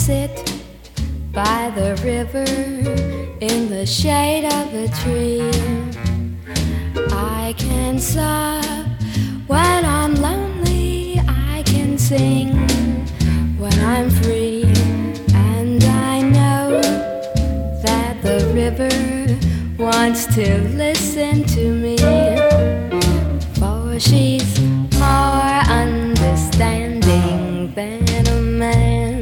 sit by the river in the shade of a tree. I can sob when I'm lonely, I can sing when I'm free. And I know that the river wants to listen to me, for she's more understanding than a man.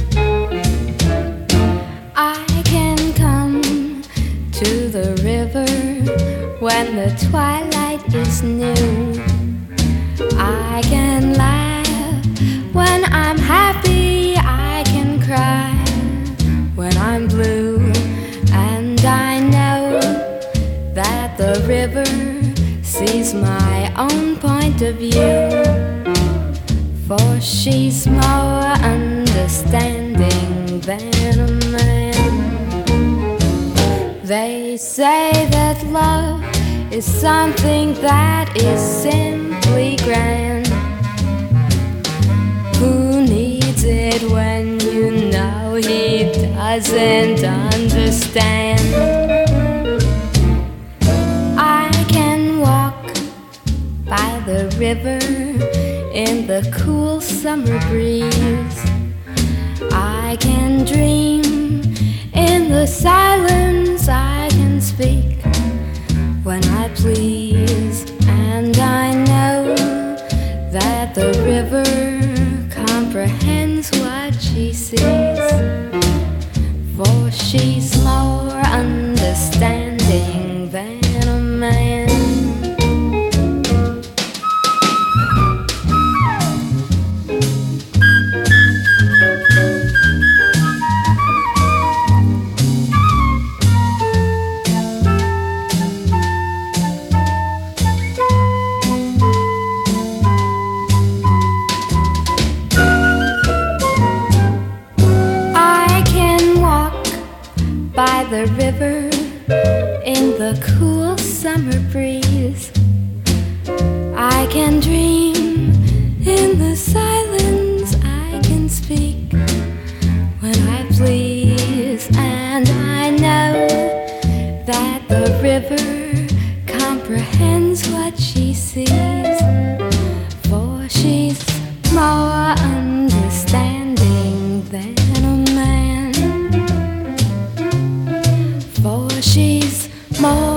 I can come to the river when the twilight is new. I can laugh when I'm happy, I can cry when I'm blue. And I know that the river sees my own point of view, for she's more understanding than a man. They say that love is something that is simply grand. Who needs it when you know he doesn't understand? I can walk by the river in the cool summer breeze. I can dream in the silence, I can speak when I please. And I know that the river comprehends what she sees, for she's more understanding than a man. By the river in the cool summer breeze, I can dream in the silence, I can speak when I please. And I know that the river comprehends what she sees, for she's more understanding than a man. For she's more